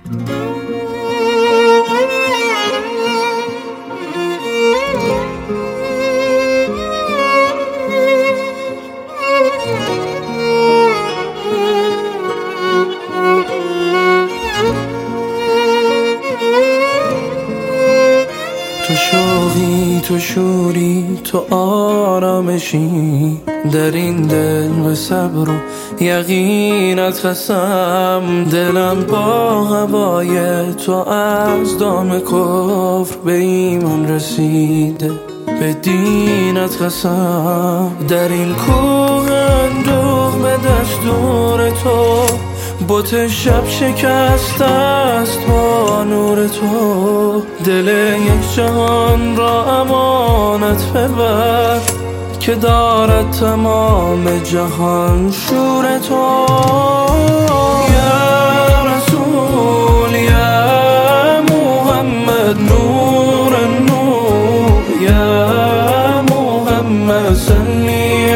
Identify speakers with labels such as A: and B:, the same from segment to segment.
A: تو شوقی، تو شوری، تو آرامشی، در این دل به صبر و یقینت قسم. دلم با هوای تو از دام کفر به ایمان رسیده، به دینت قسم. در این کوه اندوه به دستور تو، بت شب شکست است با نور تو. دل یک جهان را امانت ببر، که دارد تمام جهان شور تو. یا رسول، یا محمد، نور النور، یا محمد، صلی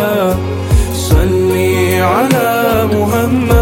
A: علی محمد.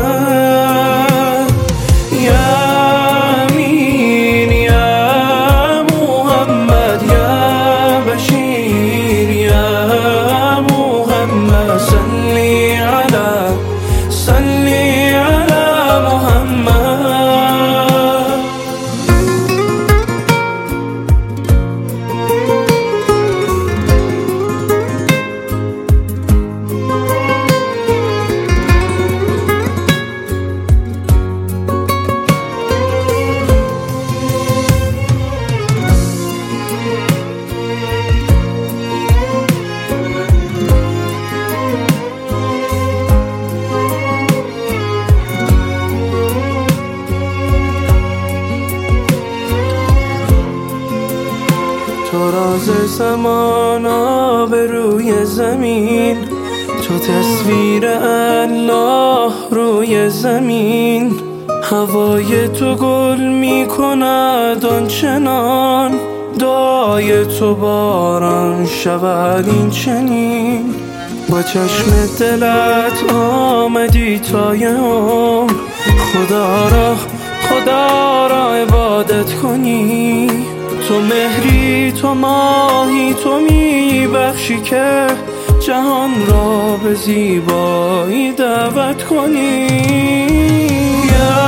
A: تو راز زمان به روی زمین، تو تصویر الله روی زمین. هوای تو گل می کند آنچنان، دعای تو باران شود این چنین. با چشم دلت آمدی تا یوم، خدا را عبادت کنی. تو مهری، تو ماهی، تو می بخشی که جهان را به زیبایی دعوت کنی.